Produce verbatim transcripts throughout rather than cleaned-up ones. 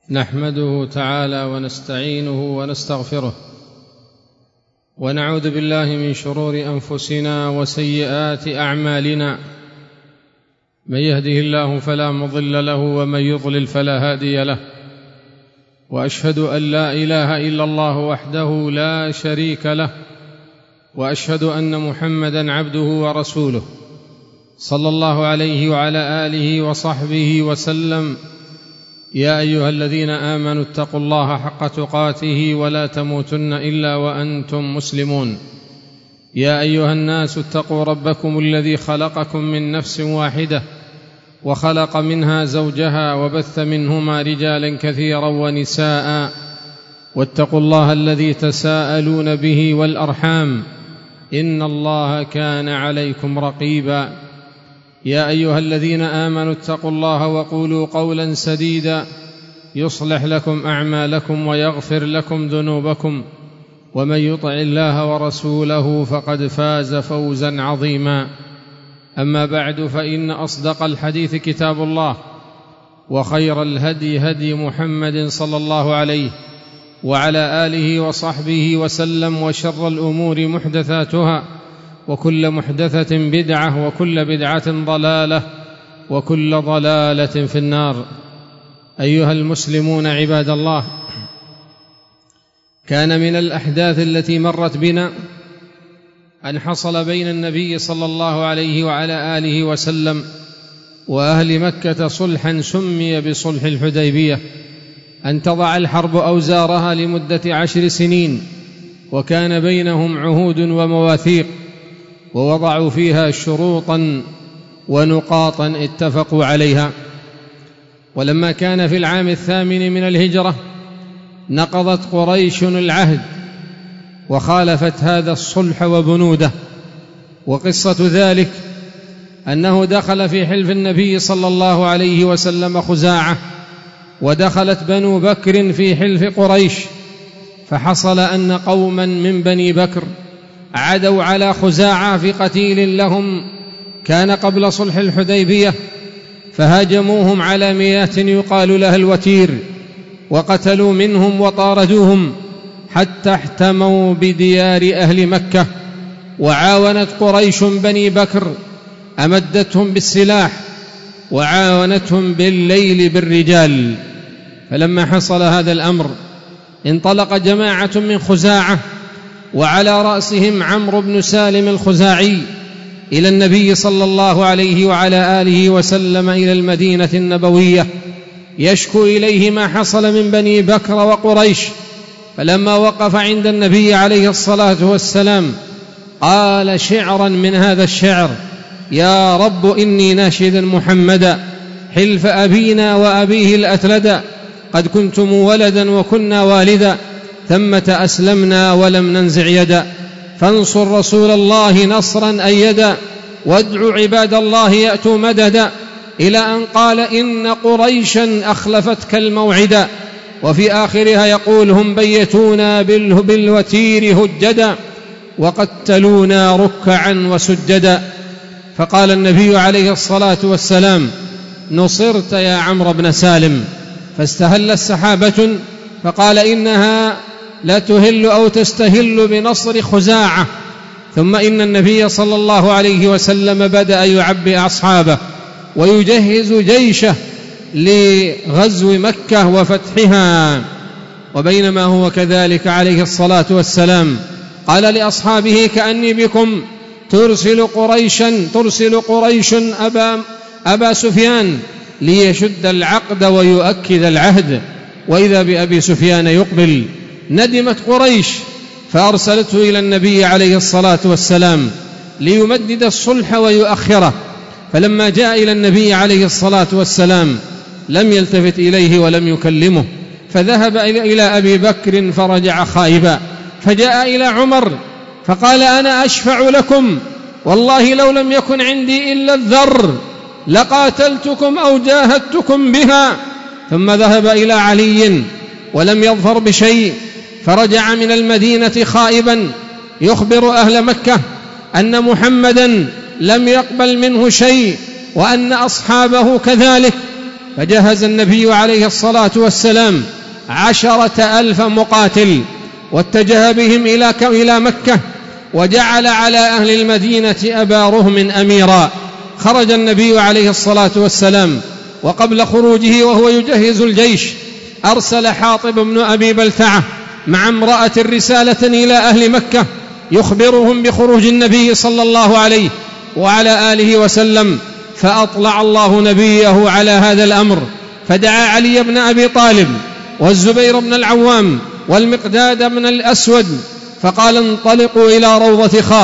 نحمده تعالى ونستعينه ونستغفره ونعوذ بالله من شرور أنفسنا وسيئات أعمالنا، من يهده الله فلا مضل له ومن يضلل فلا هادي له، وأشهد أن لا إله إلا الله وحده لا شريك له، وأشهد أن محمدًا عبده ورسوله صلى الله عليه وعلى آله وصحبه وسلم. يا أيها الذين آمنوا اتقوا الله حق تقاته ولا تموتن إلا وأنتم مسلمون. يا أيها الناس اتقوا ربكم الذي خلقكم من نفس واحدة وخلق منها زوجها وبث منهما رجالا كثيرا ونساء، واتقوا الله الذي تساءلون به والأرحام إن الله كان عليكم رقيبا. يا أيها الذين آمنوا اتقوا الله وقولوا قولا سديدا يصلح لكم أعمالكم ويغفر لكم ذنوبكم، ومن يطع الله ورسوله فقد فاز فوزا عظيما. أما بعد، فإن أصدق الحديث كتاب الله، وخير الهدي هدي محمد صلى الله عليه وعلى آله وصحبه وسلم، وشر الأمور محدثاتها، وكل محدثة بدعة، وكل بدعة ضلالة، وكل ضلالة في النار. أيها المسلمون عباد الله، كان من الأحداث التي مرت بنا أن حصل بين النبي صلى الله عليه وعلى آله وسلم وأهل مكة صلحا سمي بصلح الحديبية، أن تضع الحرب أوزارها لمدة عشر سنين، وكان بينهم عهود ومواثيق، ووضعوا فيها شروطا ونقاطا اتفقوا عليها. ولما كان في العام الثامن من الهجرة نقضت قريش العهد وخالفت هذا الصلح وبنوده. وقصة ذلك أنه دخل في حلف النبي صلى الله عليه وسلم خزاعة، ودخلت بنو بكر في حلف قريش، فحصل أن قوما من بني بكر عدوا على خزاعة في قتيل لهم كان قبل صلح الحديبية، فهاجموهم على مياه يقال لها الوتير، وقتلوا منهم وطاردوهم حتى احتموا بديار أهل مكة. وعاونت قريش بني بكر، أمدتهم بالسلاح وعاونتهم بالليل بالرجال. فلما حصل هذا الأمر انطلق جماعة من خزاعة وعلى رأسهم عمرو بن سالم الخزاعي إلى النبي صلى الله عليه وعلى آله وسلم إلى المدينة النبوية، يشكو إليه ما حصل من بني بكر وقريش. فلما وقف عند النبي عليه الصلاة والسلام قال شعرا من هذا الشعر: يا رب إني ناشد محمدا حلف أبينا وأبيه الأتلدا، قد كنتم ولدا وكنا والدا، ثمة أسلمنا ولم ننزع يدا، فانصر رسول الله نصرا أيدا، وادع عباد الله يأتوا مددا، إلى أن قال إن قريشا أخلفتك الموعدا. وفي آخرها يقول هم بيتونا بالوتير هجدا، وقتلونا ركعا وسجدا. فقال النبي عليه الصلاة والسلام: نصرت يا عمرو بن سالم. فاستهل السحابة فقال إنها لا تهل أو تستهل بنصر خزاعة. ثم إن النبي صلى الله عليه وسلم بدأ يعبئ أصحابه ويجهز جيشه لغزو مكة وفتحها. وبينما هو كذلك عليه الصلاة والسلام قال لأصحابه: كأني بكم ترسل قريشا ترسل قريش أبا, أبا سفيان ليشد العقد ويؤكد العهد، وإذا بأبي سفيان يقبل. ندمت قريش فأرسلته إلى النبي عليه الصلاة والسلام ليمدد الصلح ويؤخره. فلما جاء إلى النبي عليه الصلاة والسلام لم يلتفت إليه ولم يكلمه، فذهب إلى أبي بكر فرجع خائبا، فجاء إلى عمر فقال: أنا أشفع لكم، والله لو لم يكن عندي إلا الذر لقاتلتكم أو جاهدتكم بها. ثم ذهب إلى علي ولم يظفر بشيء، فرجع من المدينة خائبا يخبر أهل مكة أن محمدا لم يقبل منه شيء وأن أصحابه كذلك. فجهز النبي عليه الصلاة والسلام عشرة ألف مقاتل واتجه بهم إلى مكة، وجعل على أهل المدينة أبا رهم أميرا. خرج النبي عليه الصلاة والسلام، وقبل خروجه وهو يجهز الجيش أرسل حاطب بن أبي بلتعة مع امرأة رسالة إلى أهل مكة يخبرهم بخروج النبي صلى الله عليه وعلى آله وسلم، فأطلع الله نبيه على هذا الأمر، فدعا علي بن أبي طالب والزبير بن العوام والمقداد بن الأسود فقال: انطلقوا إلى روضة خاخ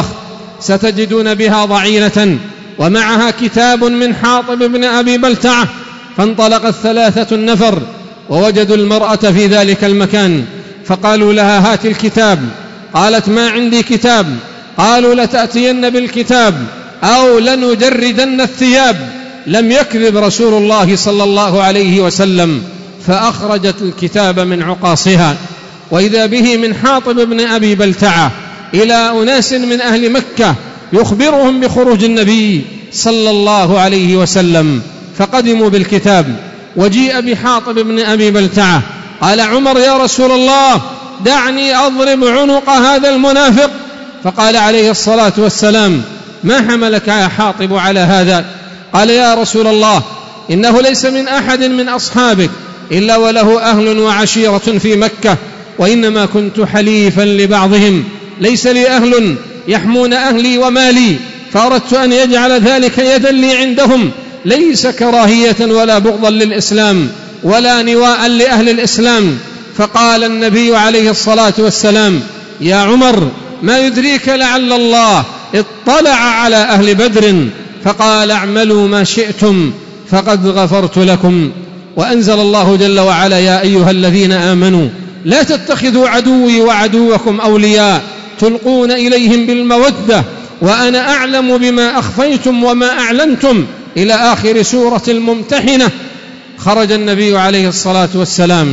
ستجدون بها ضعينة ومعها كتاب من حاطب بن أبي بلتعة. فانطلق الثلاثة النفر ووجدوا المرأة في ذلك المكان، فقالوا لها: هات الكتاب. قالت: ما عندي كتاب. قالوا: لتأتين بالكتاب أو لنجردن الثياب. لم يكذب رسول الله صلى الله عليه وسلم، فأخرجت الكتاب من عقاصها، وإذا به من حاطب بن أبي بلتعة إلى أناس من أهل مكة يخبرهم بخروج النبي صلى الله عليه وسلم، فقدموا بالكتاب. وجيء بحاطب بن أبي بلتعة، قال عمر: يا رسول الله دعني أضرب عنق هذا المنافق. فقال عليه الصلاة والسلام: ما حملك يا حاطب على هذا؟ قال: يا رسول الله إنه ليس من أحد من أصحابك إلا وله أهل وعشيرة في مكة، وإنما كنت حليفا لبعضهم، ليس لي أهل يحمون أهلي ومالي، فأردت أن يجعل ذلك يدا لي عندهم، ليس كراهية ولا بغضا للإسلام ولا نواء لأهل الإسلام. فقال النبي عليه الصلاة والسلام: يا عمر ما يدريك لعل الله اطلع على أهل بدر فقال: اعملوا ما شئتم فقد غفرت لكم. وأنزل الله جل وعلا: يا أيها الذين آمنوا لا تتخذوا عدوي وعدوكم أولياء تلقون إليهم بالمودة وأنا أعلم بما أخفيتم وما أعلنتم، إلى آخر سورة الممتحنة. خرج النبي عليه الصلاة والسلام،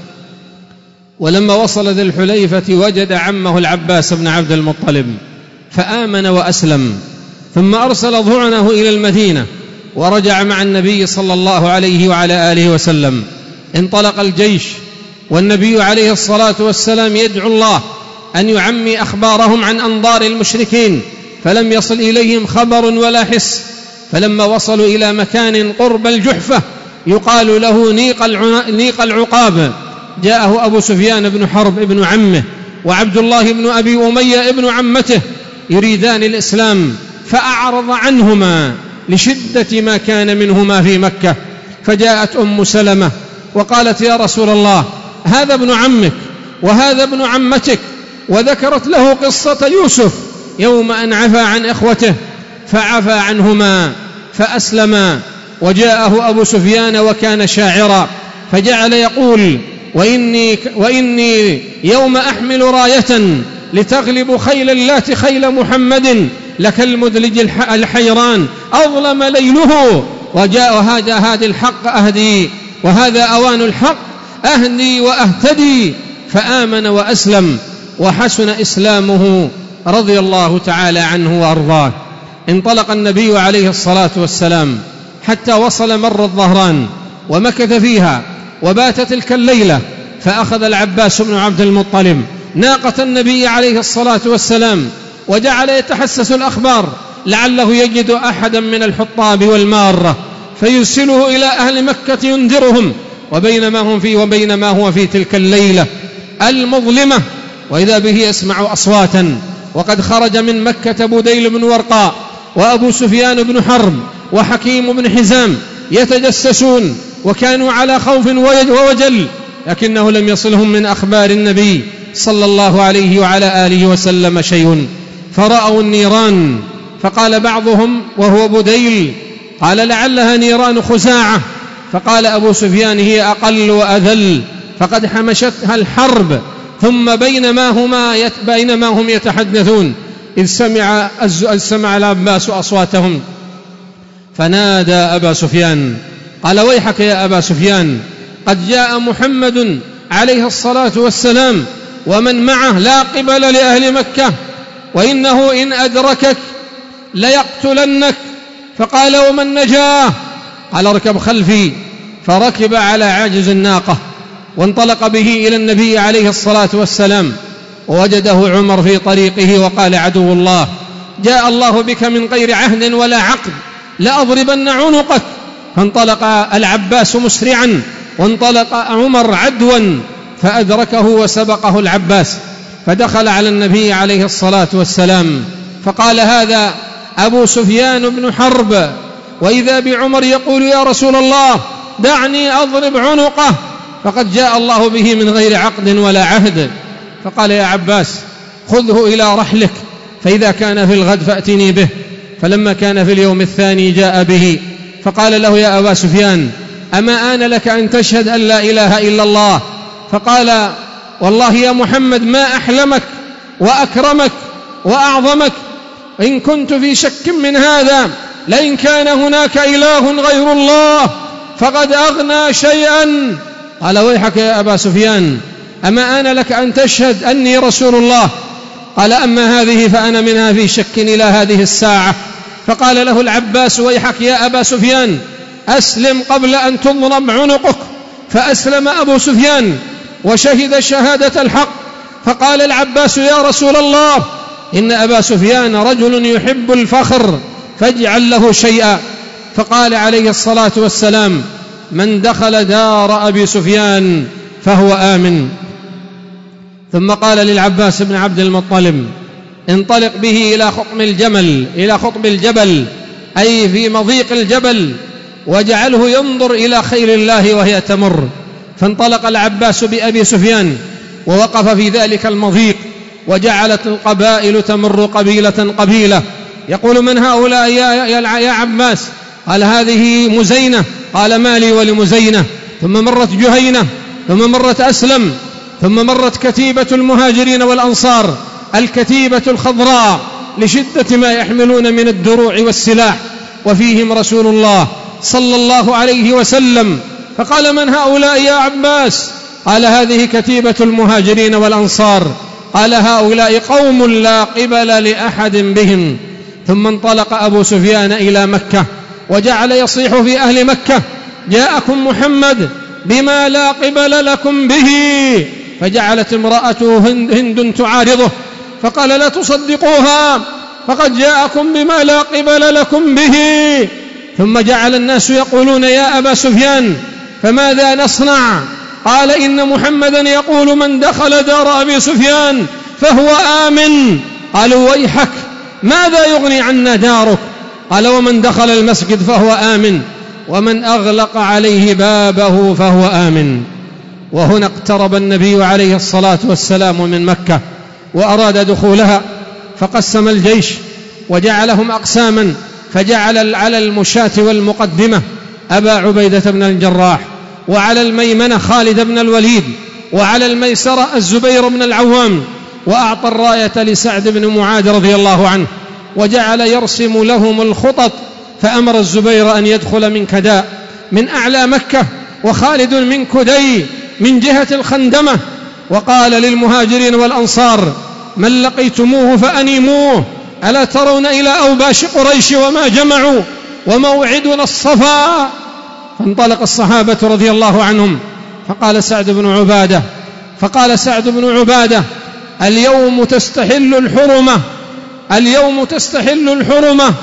ولما وصل ذي الحليفة وجد عمه العباس بن عبد المطلب فآمن وأسلم، ثم أرسل ظعنه إلى المدينة ورجع مع النبي صلى الله عليه وعلى آله وسلم. انطلق الجيش والنبي عليه الصلاة والسلام يدعو الله أن يعمي أخبارهم عن أنظار المشركين، فلم يصل إليهم خبر ولا حس. فلما وصلوا إلى مكان قرب الجحفة يقال له نيق العقاب، جاءه أبو سفيان بن حرب ابن عمه وعبد الله بن أبي أمية ابن عمته يريدان الإسلام، فأعرض عنهما لشدة ما كان منهما في مكة. فجاءت أم سلمة وقالت: يا رسول الله هذا ابن عمك وهذا ابن عمتك، وذكرت له قصة يوسف يوم أن عفى عن إخوته، فعفى عنهما فأسلما. وجاءه أبو سفيان وكان شاعرا، فجعل يقول: وإني, وإني يوم أحمل راية لتغلب خيل اللات خيل محمد لك المدلج الحيران أظلم ليله، وجاء هذا هذا الحق أهدي وهذا أوان الحق أهدي وأهتدي. فآمن وأسلم وحسن إسلامه رضي الله تعالى عنه وأرضاه. انطلق النبي عليه الصلاة والسلام حتى وصل مر الظهران ومكث فيها وبات تلك الليلة، فأخذ العباس بن عبد المطلب ناقة النبي عليه الصلاة والسلام وجعل يتحسس الأخبار لعله يجد أحدا من الحطاب والمارة فيرسله إلى أهل مكة ينذرهم. وبينما هم فيه وبينما هو في تلك الليلة المظلمة وإذا به يسمع أصواتا، وقد خرج من مكة بديل بن ورقاء وأبو سفيان بن حرب وحكيم بن حزام يتجسسون، وكانوا على خوف ووجل، لكنه لم يصلهم من أخبار النبي صلى الله عليه وعلى آله وسلم شيء. فرأوا النيران، فقال بعضهم وهو بديل قال: لعلها نيران خزاعة. فقال أبو سفيان: هي أقل وأذل، فقد حمشتها الحرب. ثم بينما, هما يت بينما هم يتحدثون إذ سمع, إذ سمع العباس أصواتهم فنادى أبا سفيان قال: ويحك يا أبا سفيان، قد جاء محمد عليه الصلاة والسلام ومن معه لا قبل لأهل مكة، وإنه إن أدركك ليقتلنك. فقال: ومن نجاه؟ قال: اركب خلفي. فركب على عاجز الناقة وانطلق به إلى النبي عليه الصلاة والسلام، ووجده عمر في طريقه وقال: عدو الله، جاء الله بك من غير عهد ولا عقد، لأضربن عنقك. فانطلق العباس مسرعا، وانطلق عمر عدوا، فأدركه وسبقه العباس، فدخل على النبي عليه الصلاة والسلام فقال: هذا أبو سفيان بن حرب. وإذا بعمر يقول: يا رسول الله، دعني أضرب عنقه، فقد جاء الله به من غير عقد ولا عهد. فقال: يا عباس، خذه إلى رحلك، فإذا كان في الغد فأتني به. فلما كان في اليوم الثاني جاء به، فقال له: يا أبا سفيان، أما آن لك أن تشهد أن لا إله إلا الله؟ فقال: والله يا محمد ما أحلمك وأكرمك وأعظمك، إن كنت في شك من هذا لئن كان هناك إله غير الله فقد أغنى شيئا. قال: ويحك يا أبا سفيان، أما آن لك أن تشهد أني رسول الله؟ قال: أما هذه فأنا منها في شك إلى هذه الساعة. فقال له العباس: ويحك يا أبا سفيان، أسلم قبل أن تضرب عنقك. فأسلم أبو سفيان وشهد شهادة الحق. فقال العباس: يا رسول الله، إن أبا سفيان رجل يحب الفخر، فاجعل له شيئا. فقال عليه الصلاة والسلام: من دخل دار أبي سفيان فهو آمن. ثم قال للعباس بن عبد المطلب: انطلق به إلى خطم الجمل إلى خطب الجبل، أي في مضيق الجبل، واجعله ينظر إلى خيل الله وهي تمر. فانطلق العباس بأبي سفيان ووقف في ذلك المضيق، وجعلت القبائل تمر قبيلة قبيلة. يقول: من هؤلاء يا, يا, يا عباس؟ قال: هذه مزينة. قال: ما لي ولمزينة؟ ثم مرت جهينة، ثم مرت أسلم، ثم مرت كتيبة المهاجرين والأنصار، الكتيبة الخضراء، لشدة ما يحملون من الدروع والسلاح، وفيهم رسول الله صلى الله عليه وسلم. فقال: من هؤلاء يا عباس؟ قال: هذه كتيبة المهاجرين والأنصار. قال: هؤلاء قوم لا قبل لأحد بهم. ثم انطلق أبو سفيان إلى مكة، وجعل يصيح في أهل مكة: جاءكم محمد بما لا قبل لكم به. فجعلت امرأته هند تعارضه، فقال: لا تصدقوها، فقد جاءكم بما لا قبل لكم به. ثم جعل الناس يقولون: يا أبا سفيان، فماذا نصنع؟ قال: إن محمدا يقول: من دخل دار أبي سفيان فهو آمن. قالوا: ويحك، ماذا يغني عنا دارك؟ قال: ومن دخل المسجد فهو آمن، ومن أغلق عليه بابه فهو آمن. وهنا اقترب النبي عليه الصلاة والسلام من مكة وأراد دخولها، فقسم الجيش وجعلهم أقساما، فجعل على المشاة والمقدمة أبا عبيدة بن الجراح، وعلى الميمنة خالد بن الوليد، وعلى الميسرة الزبير بن العوام، وأعطى الراية لسعد بن معاذ رضي الله عنه، وجعل يرسم لهم الخطط. فأمر الزبير أن يدخل من كداء من أعلى مكة، وخالد من كدي من جهة الخندمة. وقال للمهاجرين والأنصار: من لقيتموه فأنيموه، ألا ترون إلى أوباش قريش وما جمعوا، وموعدنا الصفا. فانطلق الصحابة رضي الله عنهم. فقال سعد بن عبادة فقال سعد بن عبادة: اليوم تستحل الحرمة، اليوم تستحل الحرمة،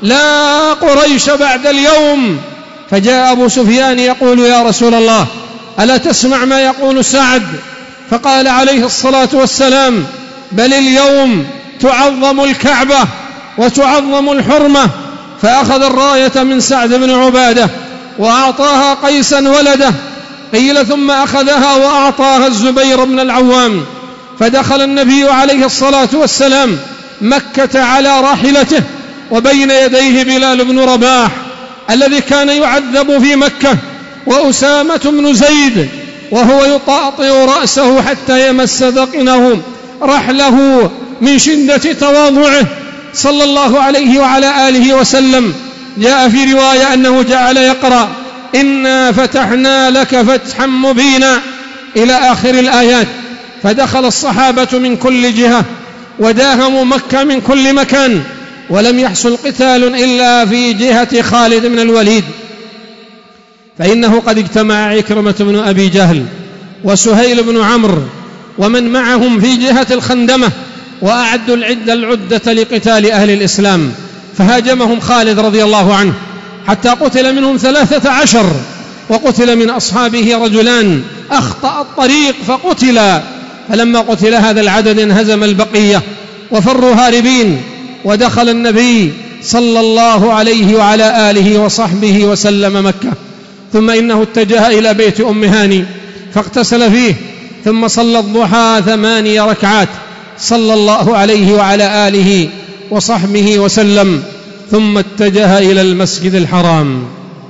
لا قريش بعد اليوم. فجاء أبو سفيان يقول: يا رسول الله، ألا تسمع ما يقول سعد؟ فقال عليه الصلاة والسلام: بل اليوم تعظم الكعبة وتعظم الحرمة. فأخذ الراية من سعد بن عبادة وأعطاها قيسا ولده، قيل ثم أخذها وأعطاها الزبير بن العوام. فدخل النبي عليه الصلاة والسلام مكة على راحلته، وبين يديه بلال بن رباح الذي كان يعذب في مكة، وأسامة بن زيد وهو يطاطئ رأسه حتى يمس ذقنه رحله من شدة تواضعه صلى الله عليه وعلى آله وسلم. جاء في رواية أنه جعل يقرأ: إنا فتحنا لك فتحا مبينا إلى آخر الآيات. فدخل الصحابة من كل جهة وداهموا مكة من كل مكان، ولم يحصل قتال إلا في جهة خالد بن الوليد. فإنه قد اجتمع عكرمة بن أبي جهل وسهيل بن عمرو ومن معهم في جهة الخندمة، وأعدوا العدة العدة لقتال أهل الإسلام، فهاجمهم خالد رضي الله عنه حتى قتل منهم ثلاثة عشر، وقتل من أصحابه رجلان أخطأ الطريق فقتلا. فلما قتل هذا العدد انهزم البقية وفروا هاربين، ودخل النبي صلى الله عليه وعلى آله وصحبه وسلم مكة. ثم إنه اتجه إلى بيت أم هاني فاغتسل فيه، ثم صلى الضحى ثماني ركعات صلى الله عليه وعلى آله وصحبه وسلم، ثم اتجه إلى المسجد الحرام.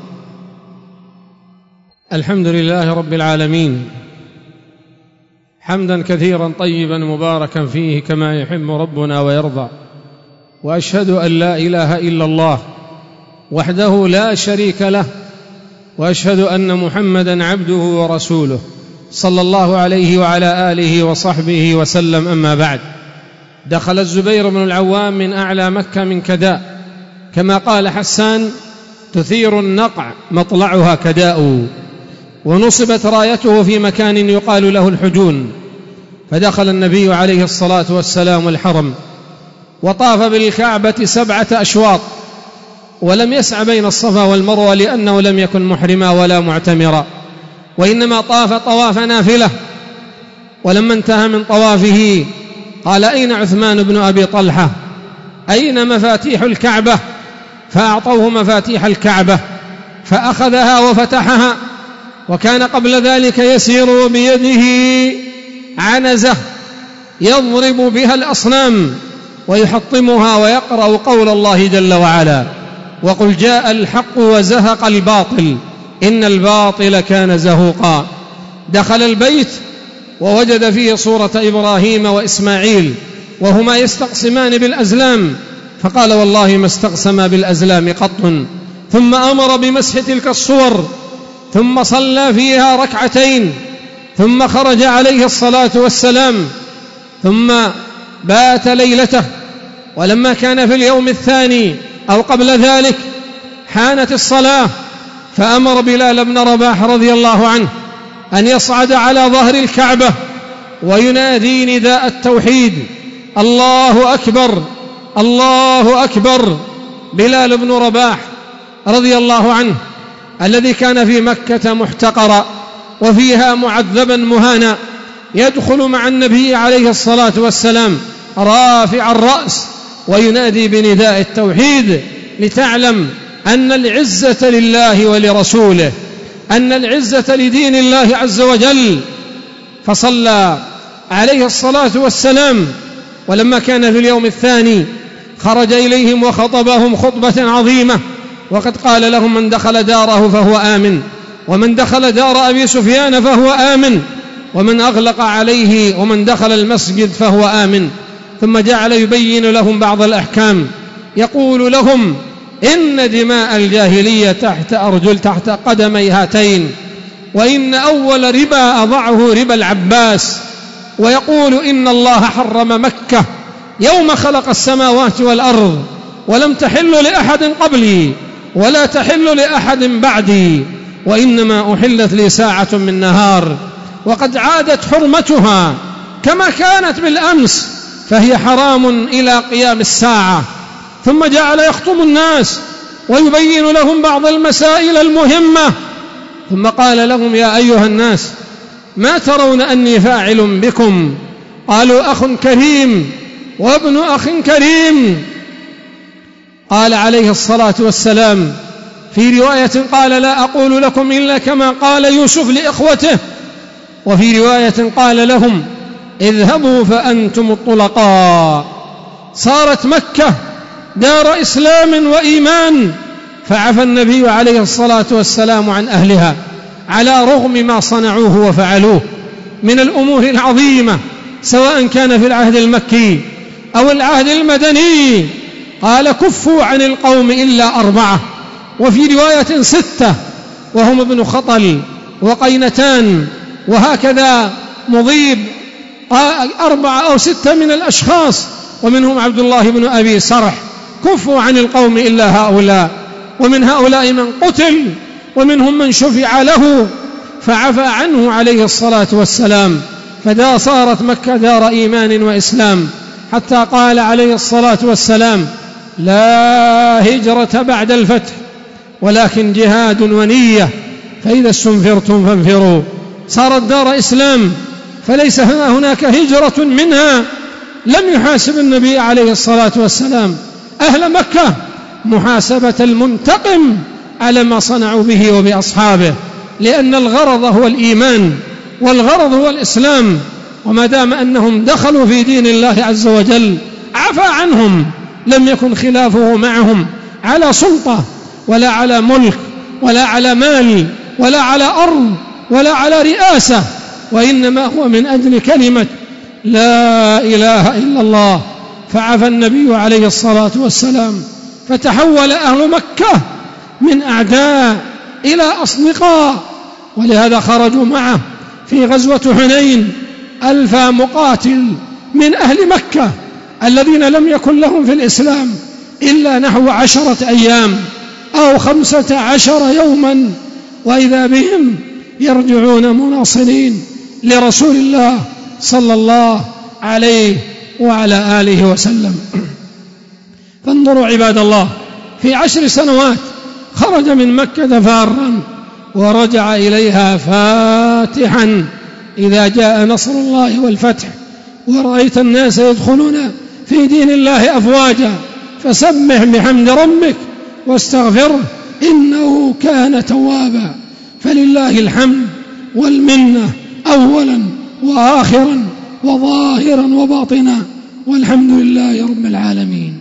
الحمد لله رب العالمين، حمدا كثيرا طيبا مباركا فيه كما يحب ربنا ويرضى. وأشهد أن لا إله إلا الله وحده لا شريك له، وأشهد أن محمدا عبده ورسوله صلى الله عليه وعلى آله وصحبه وسلم. أما بعد، دخل الزبير بن العوام من أعلى مكة من كداء، كما قال حسان: تثير النقع مطلعها كداء. ونصبت رايته في مكان يقال له الحجون، فدخل النبي عليه الصلاة والسلام الحرم وطاف بالكعبة سبعة أشواط، ولم يسع بين الصفا والمروة لأنه لم يكن محرما ولا معتمرا، وإنما طاف طواف نافلة. ولما انتهى من طوافه قال: أين عثمان بن أبي طلحة؟ أين مفاتيح الكعبة؟ فأعطوه مفاتيح الكعبة فأخذها وفتحها. وكان قبل ذلك يسير بيده عنزة يضرب بها الأصنام ويحطمها ويقرأ قول الله جل وعلا: وقل جاء الحق وزهق الباطل إن الباطل كان زهوقا. دخل البيت ووجد فيه صورة إبراهيم وإسماعيل وهما يستقسمان بالأزلام، فقال: والله ما استقسما بالأزلام قط. ثم أمر بمسح تلك الصور، ثم صلى فيها ركعتين، ثم خرج عليه الصلاة والسلام، ثم بات ليلته. ولما كان في اليوم الثاني أو قبل ذلك حانت الصلاة، فأمر بلال بن رباح رضي الله عنه أن يصعد على ظهر الكعبة وينادي نداء التوحيد: الله أكبر الله أكبر. بلال بن رباح رضي الله عنه الذي كان في مكة محتقرا وفيها معذبا مهانا، يدخل مع النبي عليه الصلاة والسلام رافع الرأس وينادي بنداء التوحيد، لتعلم أن العزة لله ولرسوله، أن العزة لدين الله عز وجل. فصلى عليه الصلاة والسلام. ولما كان في اليوم الثاني خرج إليهم وخطبهم خطبة عظيمة، وقد قال لهم: من دخل داره فهو آمن، ومن دخل دار أبي سفيان فهو آمن، ومن أغلق عليه ومن دخل المسجد فهو آمن. ثم جعل يبين لهم بعض الأحكام، يقول لهم: إن دماء الجاهلية تحت أرجل تحت قدمي هاتين، وإن أول ربا أضعه ربا العباس. ويقول: إن الله حرم مكة يوم خلق السماوات والأرض، ولم تحل لأحد قبلي ولا تحل لأحد بعدي، وإنما أحلت لي ساعة من نهار، وقد عادت حرمتها كما كانت بالأمس، فهي حرام إلى قيام الساعة. ثم جعل يخطب الناس ويبين لهم بعض المسائل المهمة، ثم قال لهم: يا أيها الناس، ما ترون أني فاعل بكم؟ قالوا: أخ كريم وابن أخ كريم. قال عليه الصلاة والسلام في رواية: قال: لا أقول لكم إلا كما قال يوسف لإخوته. وفي رواية قال لهم: اذهبوا فأنتم الطلقاء. صارت مكة دار إسلام وإيمان، فعفى النبي عليه الصلاة والسلام عن أهلها على رغم ما صنعوه وفعلوه من الأمور العظيمة، سواء كان في العهد المكي أو العهد المدني. قال: كفوا عن القوم إلا أربعة، وفي رواية ستة، وهم ابن خطل وقينتان، وهكذا مضيب، أربعة أو ستة من الأشخاص، ومنهم عبد الله بن أبي سرح. كفوا عن القوم إلا هؤلاء، ومن هؤلاء من قتل ومنهم من شفع له فعفى عنه عليه الصلاة والسلام، فدا صارت مكة دار إيمان وإسلام، حتى قال عليه الصلاة والسلام: لا هجرة بعد الفتح ولكن جهاد ونية، فإذا استنفرتم فانفروا. صارت دار إسلام، فليس هناك هجرة منها. لم يحاسب النبي عليه الصلاة والسلام أهل مكة محاسبة المنتقم على ما صنعوا به وبأصحابه، لأن الغرض هو الإيمان والغرض هو الإسلام، وما دام أنهم دخلوا في دين الله عز وجل عفى عنهم، لم يكن خلافه معهم على سلطة ولا على ملك ولا على مال ولا على أرض ولا على رئاسة، وإنما هو من أجل كلمة لا إله إلا الله. فعفى النبي عليه الصلاة والسلام، فتحول أهل مكة من أعداء إلى أصدقاء، ولهذا خرجوا معه في غزوة حنين ألف مقاتل من أهل مكة الذين لم يكن لهم في الإسلام إلا نحو عشرة أيام أو خمسة عشر يوما، وإذا بهم يرجعون مناصرين لرسول الله صلى الله عليه وعلى آله وسلم. فانظروا عباد الله، في عشر سنوات خرج من مكة فارا ورجع إليها فاتحا. إذا جاء نصر الله والفتح ورأيت الناس يدخلون في دين الله أفواجا فسبح بحمد ربك واستغفره إنه كان توابا. فلله الحمد والمنة أولا وآخرا وظاهرا وباطنا، والحمد لله رب العالمين.